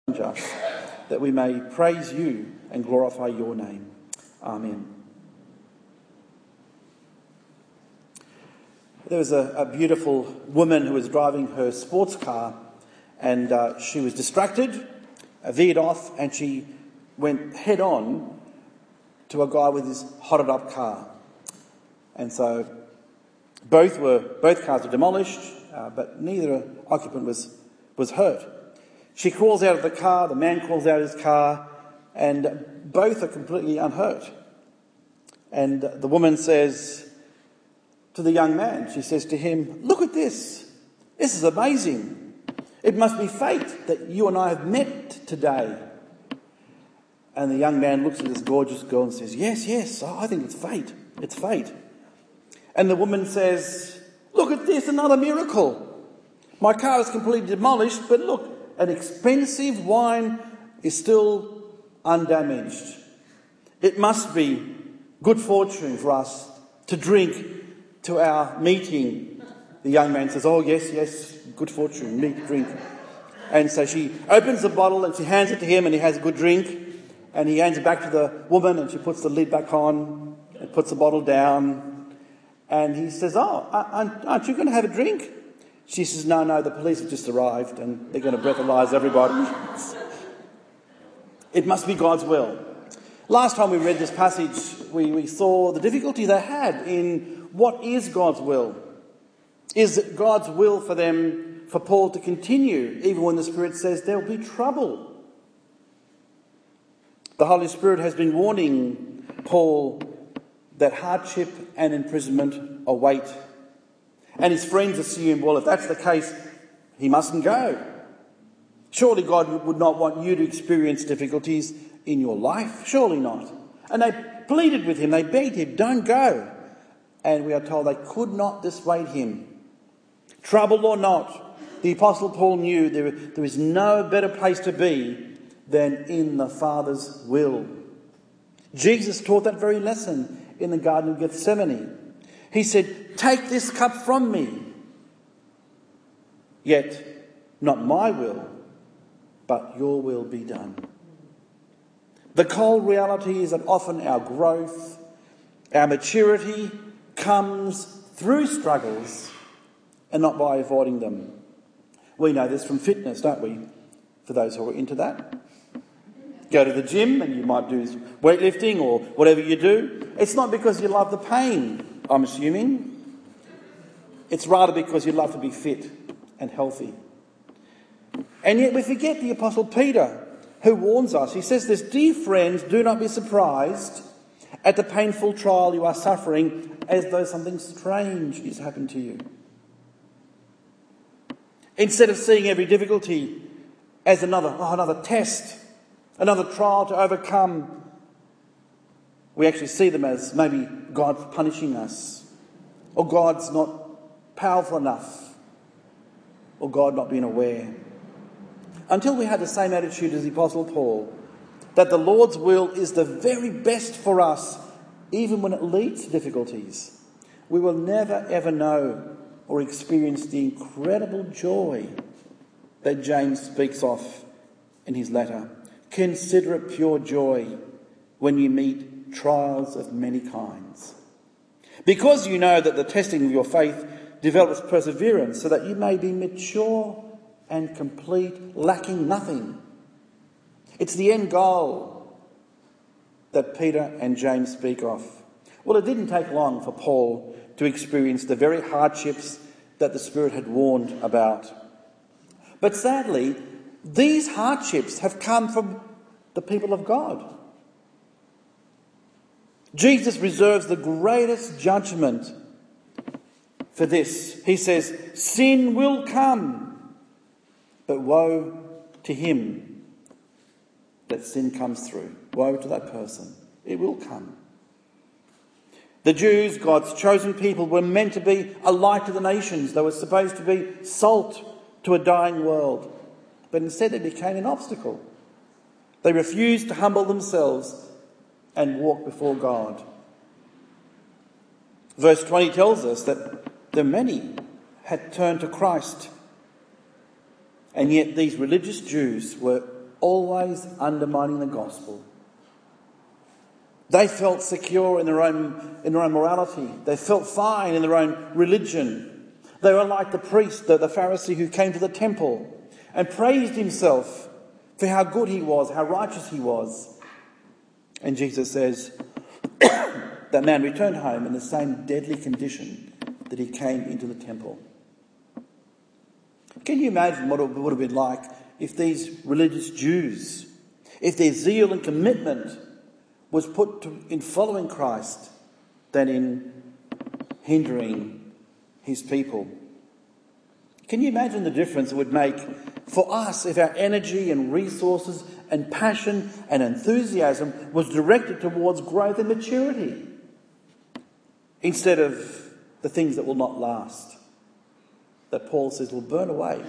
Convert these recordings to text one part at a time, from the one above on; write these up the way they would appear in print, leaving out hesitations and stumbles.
us, that we may praise you and glorify your name. Amen. There was a beautiful woman who was driving her sports car, and she was distracted, veered off, and she went head on to a guy with his hotted up car. And so both cars were demolished, but neither occupant was hurt. She crawls out of the car, the man crawls out of his car, and both are completely unhurt. And the woman says to the young man, she says to him, "Look at this. This is amazing. It must be fate that you and I have met today." And the young man looks at this gorgeous girl and says, Yes, I think it's fate. It's fate. And the woman says, "Look at this, another miracle. My car is completely demolished, but look, an expensive wine is still undamaged. It must be good fortune for us to drink to our meeting." The young man says, "Oh, yes, good fortune, meet, drink." And so she opens the bottle and she hands it to him, and he has a good drink. And he hands it back to the woman, and she puts the lid back on and puts the bottle down. And he says, "Oh, aren't you going to have a drink?" She says, No, the police have just arrived and they're going to breathalyse everybody. It must be God's will. Last time we read this passage, we saw the difficulty they had in what is God's will. Is it God's will for them, for Paul to continue, even when the Spirit says there will be trouble? The Holy Spirit has been warning Paul that hardship and imprisonment await. And his friends assume, well, if that's the case, he mustn't go. Surely God would not want you to experience difficulties in your life. Surely not. And they pleaded with him, they begged him, "Don't go." And we are told they could not dissuade him. Trouble or not, the Apostle Paul knew there is no better place to be than in the Father's will. Jesus taught that very lesson in the Garden of Gethsemane. He said, "Take this cup from me, yet not my will, but your will be done." The cold reality is that often our growth, our maturity comes through struggles and not by avoiding them. We know this from fitness, don't we? For those who are into that. Go to the gym and you might do weightlifting or whatever you do. It's not because you love the pain, I'm assuming. It's rather because you love to be fit and healthy. And yet we forget the Apostle Peter, who warns us. He says this, "Dear friends, do not be surprised at the painful trial you are suffering, as though something strange has happened to you." Instead of seeing every difficulty as another test, another trial to overcome, we actually see them as maybe God's punishing us, or God's not powerful enough, or God not being aware. Until we have the same attitude as the Apostle Paul, that the Lord's will is the very best for us, even when it leads to difficulties, we will never ever know or experience the incredible joy that James speaks of in his letter. "Consider it pure joy when you meet trials of many kinds, because you know that the testing of your faith develops perseverance, so that you may be mature and complete, lacking nothing." It's the end goal that Peter and James speak of. Well, it didn't take long for Paul to experience the very hardships that the Spirit had warned about. But sadly, these hardships have come from the people of God. Jesus reserves the greatest judgment for this. He says, "Sin will come, but woe to him that sin comes through." Woe to that person. It will come. The Jews, God's chosen people, were meant to be a light to the nations. They were supposed to be salt to a dying world. But instead they became an obstacle. They refused to humble themselves and walk before God. Verse 20 tells us that the many had turned to Christ, and yet these religious Jews were always undermining the gospel. They felt secure in their own morality. They felt fine in their own religion. They were like the priest, the Pharisee who came to the temple and praised himself for how good he was, how righteous he was. And Jesus says that man returned home in the same deadly condition that he came into the temple. Can you imagine what it would have been like if these religious Jews, if their zeal and commitment was put in following Christ than in hindering his people? Can you imagine the difference it would make for us if our energy and resources and passion and enthusiasm was directed towards growth and maturity instead of the things that will not last, that Paul says will burn away?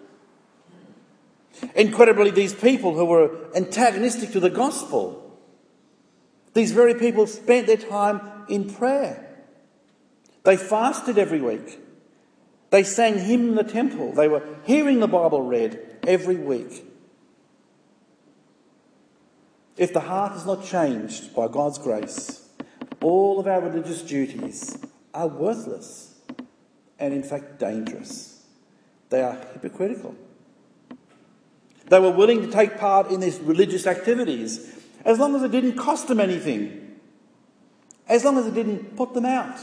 Incredibly, these people who were antagonistic to the gospel, these very people spent their time in prayer. They fasted every week. They sang hymn in the temple. They were hearing the Bible read every week. If the heart is not changed by God's grace, all of our religious duties are worthless and in fact dangerous. They are hypocritical. They were willing to take part in these religious activities as long as it didn't cost them anything, as long as it didn't put them out.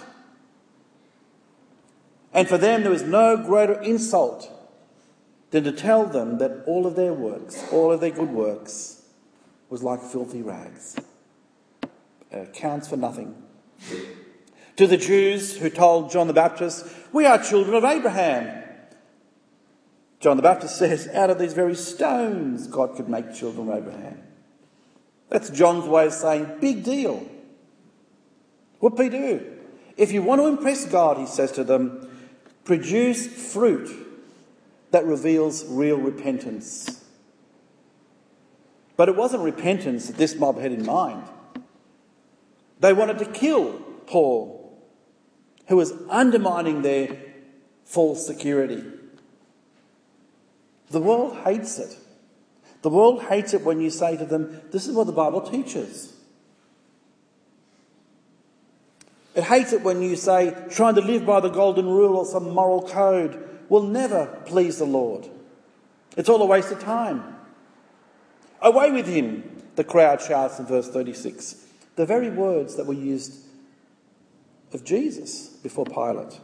And for them there was no greater insult than to tell them that all of their works, all of their good works, was like filthy rags. It counts for nothing. To the Jews who told John the Baptist, "We are children of Abraham," John the Baptist says, out of these very stones God could make children of Abraham. That's John's way of saying, big deal. What do we do? If you want to impress God, he says to them, produce fruit that reveals real repentance. But it wasn't repentance that this mob had in mind. They wanted to kill Paul, who was undermining their false security. The world hates it. The world hates it when you say to them, this is what the Bible teaches. It hates it when you say, trying to live by the golden rule or some moral code will never please the Lord. It's all a waste of time. Away with him, the crowd shouts in verse 36. The very words that were used of Jesus before Pilate.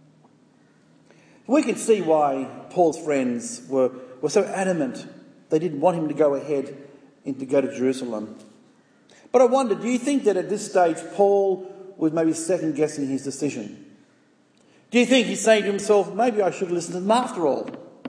We can see why Paul's friends were so adamant they didn't want him to go ahead and to go to Jerusalem. But I wonder, do you think that at this stage Paul was maybe second-guessing his decision? Do you think he's saying to himself, maybe I should listen to them after all?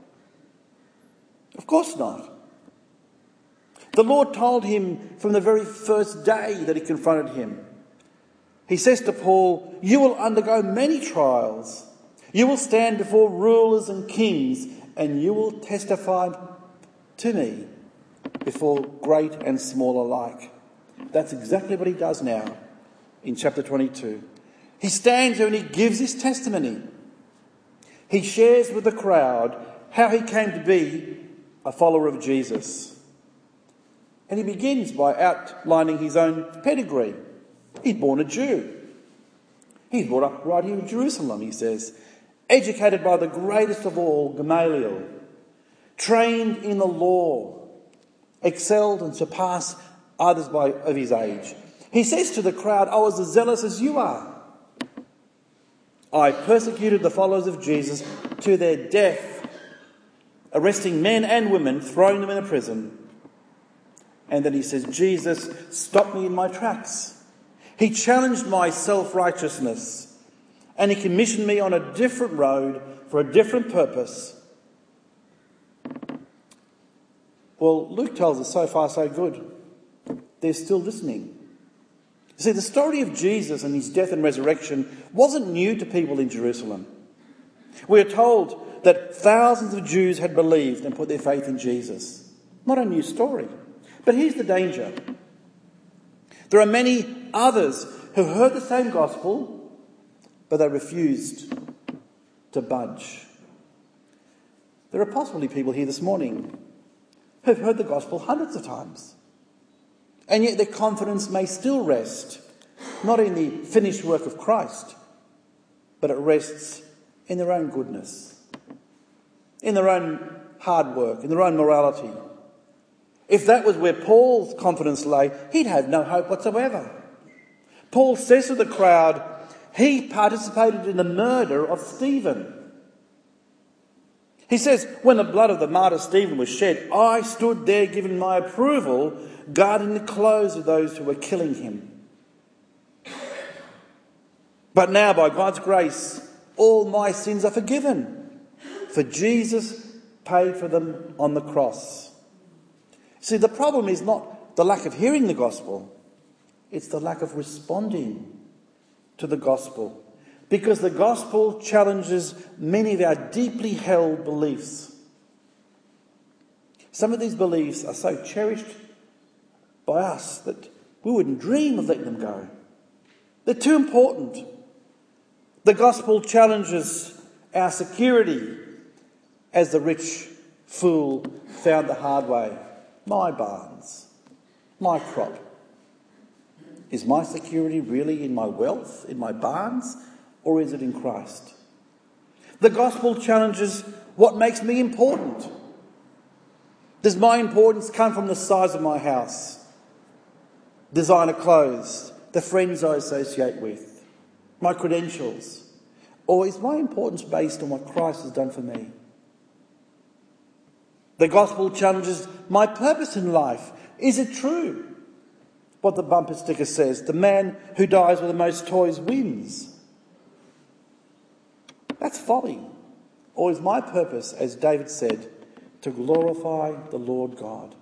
Of course not. The Lord told him from the very first day that he confronted him. He says to Paul, you will undergo many trials. You will stand before rulers and kings, and you will testify to me before great and small alike. That's exactly what he does now in chapter 22. He stands there and he gives his testimony. He shares with the crowd how he came to be a follower of Jesus. And he begins by outlining his own pedigree. He's born a Jew. He's brought up right here in Jerusalem, he says. Educated by the greatest of all, Gamaliel. Trained in the law. Excelled and surpassed others of his age. He says to the crowd, I was as zealous as you are. I persecuted the followers of Jesus to their death, arresting men and women, throwing them in a prison. And then he says, Jesus stopped me in my tracks. He challenged my self-righteousness, and he commissioned me on a different road for a different purpose. Well, Luke tells us so far so good. They're still listening. You see, the story of Jesus and his death and resurrection wasn't new to people in Jerusalem. We are told that thousands of Jews had believed and put their faith in Jesus. Not a new story. But here's the danger. There are many others who heard the same gospel, but they refused to budge. There are possibly people here this morning who've heard the gospel hundreds of times. And yet their confidence may still rest, not in the finished work of Christ, but it rests in their own goodness, in their own hard work, in their own morality. If that was where Paul's confidence lay, he'd have no hope whatsoever. Paul says to the crowd, he participated in the murder of Stephen. He says, when the blood of the martyr Stephen was shed, I stood there giving my approval, guarding the clothes of those who were killing him. But now, by God's grace, all my sins are forgiven, for Jesus paid for them on the cross. See, the problem is not the lack of hearing the gospel, it's the lack of responding to the gospel. Because the gospel challenges many of our deeply held beliefs. Some of these beliefs are so cherished by us that we wouldn't dream of letting them go. They're too important. The gospel challenges our security, as the rich fool found the hard way. My barns, my crop. Is my security really in my wealth, in my barns, or is it in Christ? The gospel challenges what makes me important. Does my importance come from the size of my house, designer clothes, the friends I associate with, my credentials? Or is my importance based on what Christ has done for me? The gospel challenges my purpose in life. Is it true what the bumper sticker says? The man who dies with the most toys wins. That's folly. Or is my purpose, as David said, to glorify the Lord God?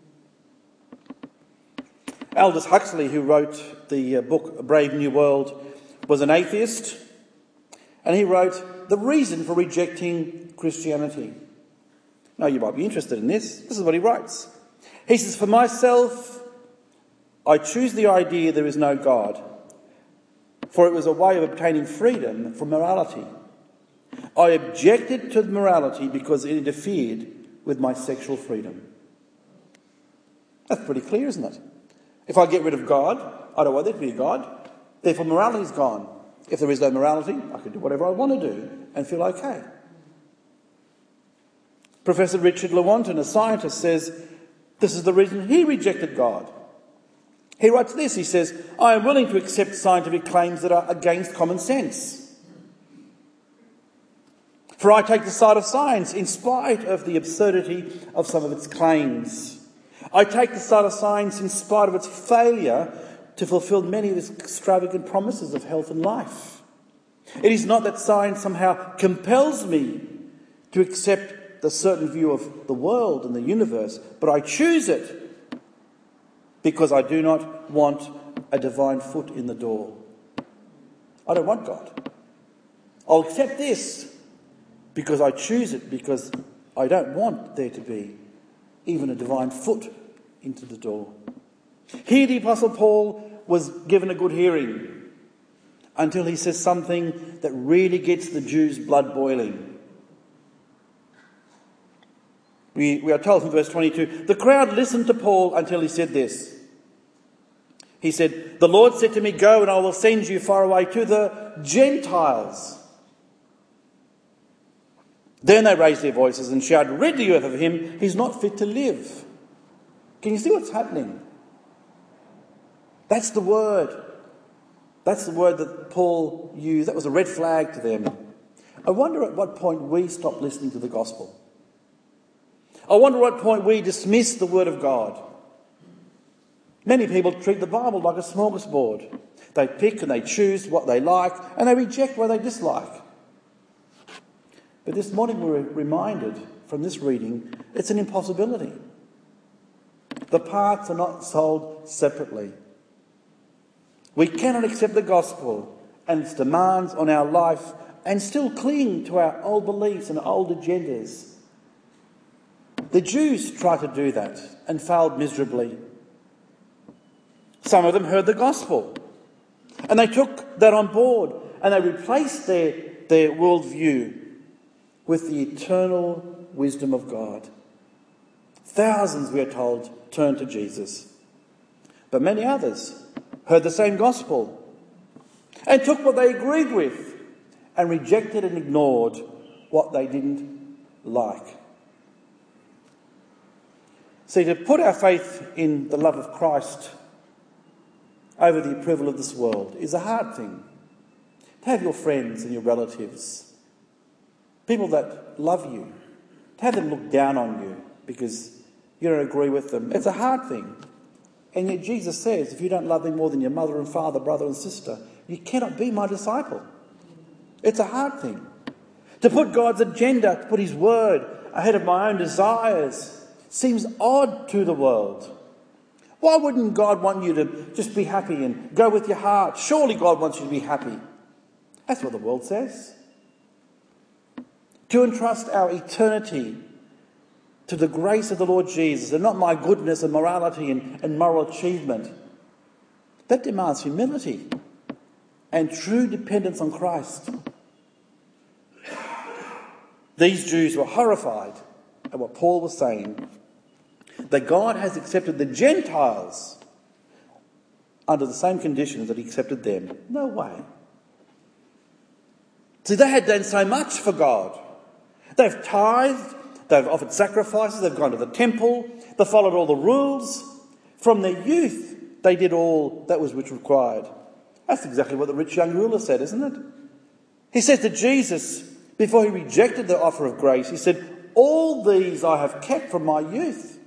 Aldous Huxley, who wrote the book A Brave New World, was an atheist, and he wrote the reason for rejecting Christianity. Now, you might be interested in this. This is what he writes. He says, for myself, I choose the idea there is no God, for it was a way of obtaining freedom from morality. I objected to morality because it interfered with my sexual freedom. That's pretty clear, isn't it? If I get rid of God, I don't want there to be a God. Therefore, morality is gone. If there is no morality, I can do whatever I want to do and feel okay. Professor Richard Lewontin, a scientist, says this is the reason he rejected God. He writes this, he says, I am willing to accept scientific claims that are against common sense. For I take the side of science in spite of the absurdity of some of its claims. I take the side of science in spite of its failure to fulfill many of its extravagant promises of health and life. It is not that science somehow compels me to accept the certain view of the world and the universe, but I choose it because I do not want a divine foot in the door. I don't want God. I'll accept this because I choose it, because I don't want there to be even a divine foot into the door. Here the Apostle Paul was given a good hearing until he says something that really gets the Jews' blood boiling. We are told in verse 22, the crowd listened to Paul until he said this. He said, the Lord said to me, go and I will send you far away to the Gentiles. Then they raised their voices and shouted, rid the earth of him, he's not fit to live. Can you see what's happening? That's the word. That's the word that Paul used. That was a red flag to them. I wonder at what point we stop listening to the gospel. I wonder at what point we dismiss the word of God. Many people treat the Bible like a smorgasbord. They pick and they choose what they like and they reject what they dislike. But this morning we're reminded from this reading, it's an impossibility. The parts are not sold separately. We cannot accept the gospel and its demands on our life and still cling to our old beliefs and old agendas. The Jews tried to do that and failed miserably. Some of them heard the gospel and they took that on board and they replaced their worldview with the eternal wisdom of God. Thousands, we are told, turned to Jesus. But many others heard the same gospel and took what they agreed with and rejected and ignored what they didn't like. See, to put our faith in the love of Christ over the approval of this world is a hard thing. To have your friends and your relatives, people that love you, to have them look down on you because you don't agree with them, it's a hard thing. And yet Jesus says, if you don't love me more than your mother and father, brother and sister, you cannot be my disciple. It's a hard thing. To put God's agenda, to put his word ahead of my own desires, seems odd to the world. Why wouldn't God want you to just be happy and go with your heart? Surely God wants you to be happy. That's what the world says. To entrust our eternity to the grace of the Lord Jesus and not my goodness and morality and moral achievement, that demands humility and true dependence on Christ. These Jews were horrified at what Paul was saying, that God has accepted the Gentiles under the same conditions that he accepted them. No way. See, they had done so much for God. They've tithed, they've offered sacrifices, they've gone to the temple, they followed all the rules. From their youth, they did all that was which required. That's exactly what the rich young ruler said, isn't it? He said to Jesus, before he rejected the offer of grace, he said, all these I have kept from my youth.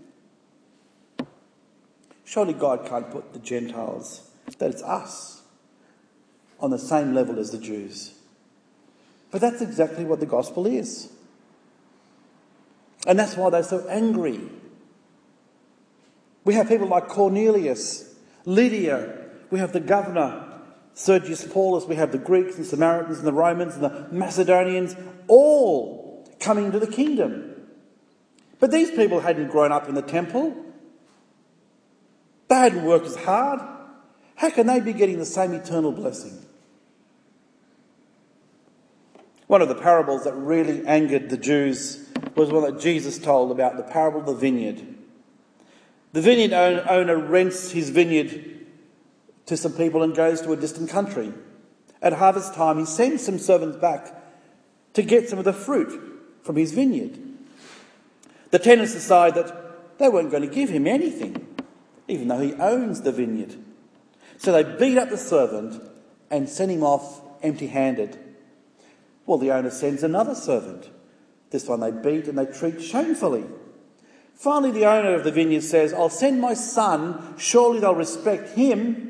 Surely God can't put the Gentiles, that it's us, on the same level as the Jews. But that's exactly what the gospel is. And that's why they're so angry. We have people like Cornelius, Lydia, we have the governor, Sergius Paulus, we have the Greeks and Samaritans and the Romans and the Macedonians, all coming into the kingdom. But these people hadn't grown up in the temple. They hadn't worked as hard. How can they be getting the same eternal blessing? One of the parables that really angered the Jews was one that Jesus told about, the parable of the vineyard. The vineyard owner rents his vineyard to some people and goes to a distant country. At harvest time, he sends some servants back to get some of the fruit from his vineyard. The tenants decide that they weren't going to give him anything, even though he owns the vineyard. So they beat up the servant and send him off empty-handed. Well, the owner sends another servant. This one they beat and they treat shamefully. Finally, the owner of the vineyard says, I'll send my son, surely they'll respect him.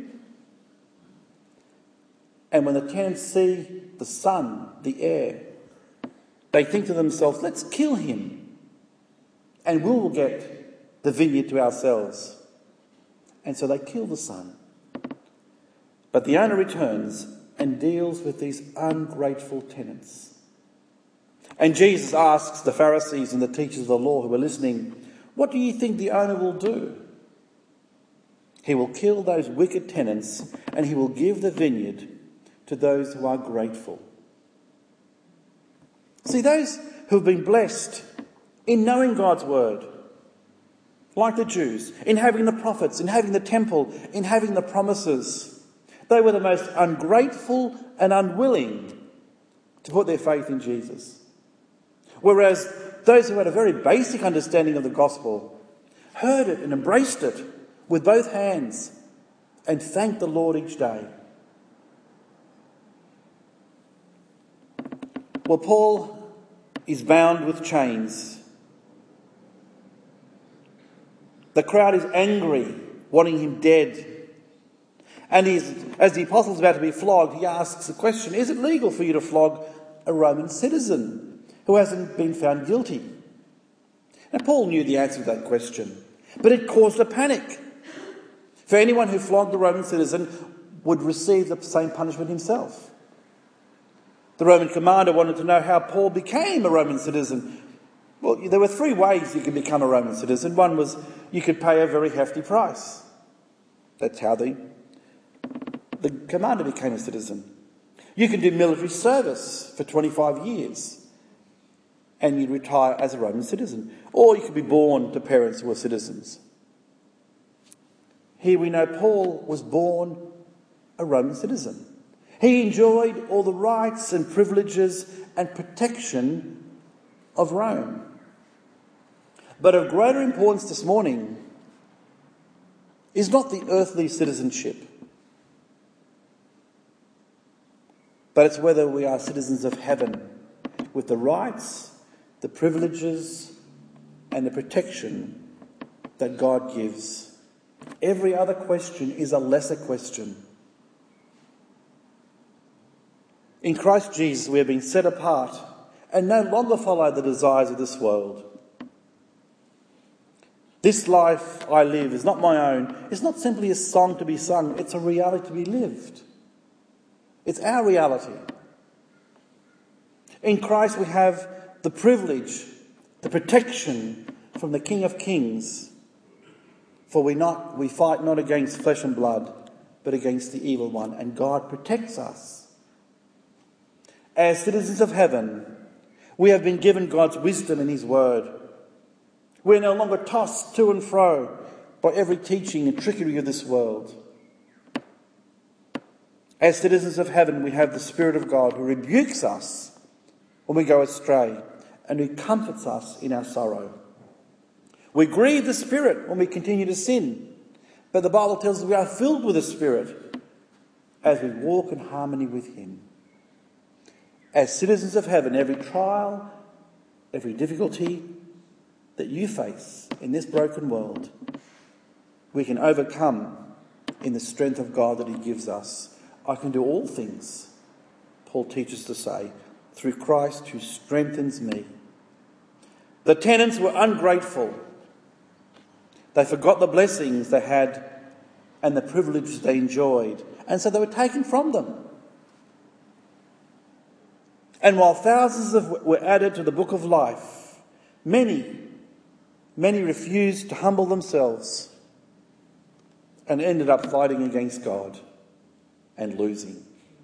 And when the tenants see the son, the heir, they think to themselves, let's kill him and we'll get the vineyard to ourselves. And so they kill the son. But the owner returns and deals with these ungrateful tenants. And Jesus asks the Pharisees and the teachers of the law who are listening, what do you think the owner will do? He will kill those wicked tenants and he will give the vineyard to those who are grateful. See, those who have been blessed in knowing God's word, like the Jews, in having the prophets, in having the temple, in having the promises, they were the most ungrateful and unwilling to put their faith in Jesus. Whereas those who had a very basic understanding of the gospel heard it and embraced it with both hands and thanked the Lord each day. Well, Paul is bound with chains. The crowd is angry, wanting him dead. And as the apostle's about to be flogged, he asks the question, is it legal for you to flog a Roman citizen who hasn't been found guilty? And Paul knew the answer to that question, but it caused a panic. For anyone who flogged a Roman citizen would receive the same punishment himself. The Roman commander wanted to know how Paul became a Roman citizen. Well, there were 3 ways you could become a Roman citizen. One was you could pay a very hefty price. That's how the commander became a citizen. You could do military service for 25 years. and you'd retire as a Roman citizen. Or you could be born to parents who were citizens. Here we know Paul was born a Roman citizen. He enjoyed all the rights and privileges and protection of Rome. But of greater importance this morning is not the earthly citizenship, but it's whether we are citizens of heaven with the rights, the privileges and the protection that God gives. Every other question is a lesser question. In Christ Jesus we have been set apart and no longer follow the desires of this world. This life I live is not my own. It's not simply a song to be sung. It's a reality to be lived. It's our reality. In Christ we have the privilege, the protection from the King of Kings. For we fight not against flesh and blood, but against the evil one. And God protects us. As citizens of heaven, we have been given God's wisdom in his word. We're no longer tossed to and fro by every teaching and trickery of this world. As citizens of heaven, we have the Spirit of God who rebukes us when we go astray and who comforts us in our sorrow. We grieve the Spirit when we continue to sin, but the Bible tells us we are filled with the Spirit as we walk in harmony with him. As citizens of heaven, every trial, every difficulty that you face in this broken world, we can overcome in the strength of God that he gives us. I can do all things, Paul teaches to say, through Christ who strengthens me. The tenants were ungrateful. They forgot the blessings they had and the privileges they enjoyed, and so they were taken from them. And while thousands were added to the book of life, many refused to humble themselves and ended up fighting against God and losing.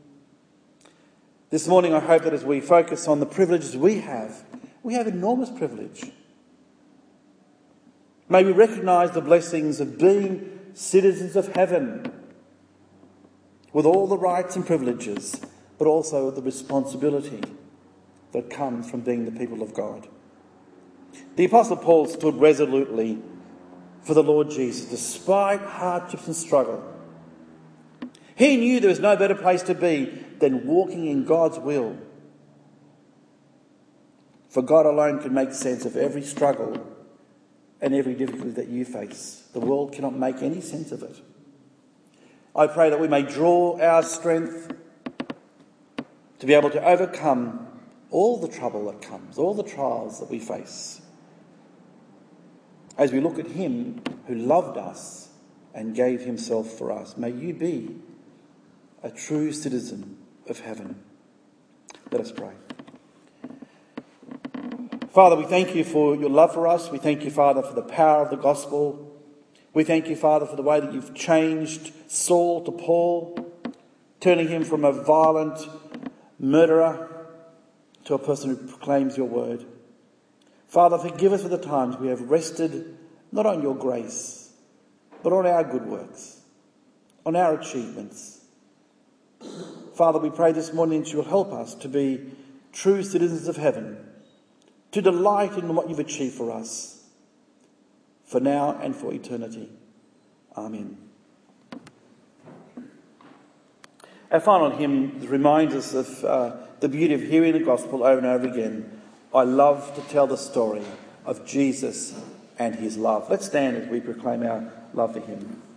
This morning I hope that as we focus on the privileges we have enormous privilege. May we recognise the blessings of being citizens of heaven with all the rights and privileges, but also the responsibility that comes from being the people of God. The Apostle Paul stood resolutely for the Lord Jesus despite hardships and struggle. He knew there was no better place to be than walking in God's will. For God alone can make sense of every struggle and every difficulty that you face. The world cannot make any sense of it. I pray that we may draw our strength to be able to overcome all the trouble that comes, all the trials that we face, as we look at him who loved us and gave himself for us. May you be a true citizen of heaven. Let us pray. Father, we thank you for your love for us. We thank you, Father, for the power of the gospel. We thank you, Father, for the way that you've changed Saul to Paul, turning him from a violent murderer to a person who proclaims your word. Father, forgive us for the times we have rested not on your grace, but on our good works, on our achievements. Father, we pray this morning that you will help us to be true citizens of heaven, to delight in what you've achieved for us, for now and for eternity. Amen. Our final hymn reminds us of the beauty of hearing the gospel over and over again. I love to tell the story of Jesus and his love. Let's stand as we proclaim our love for him.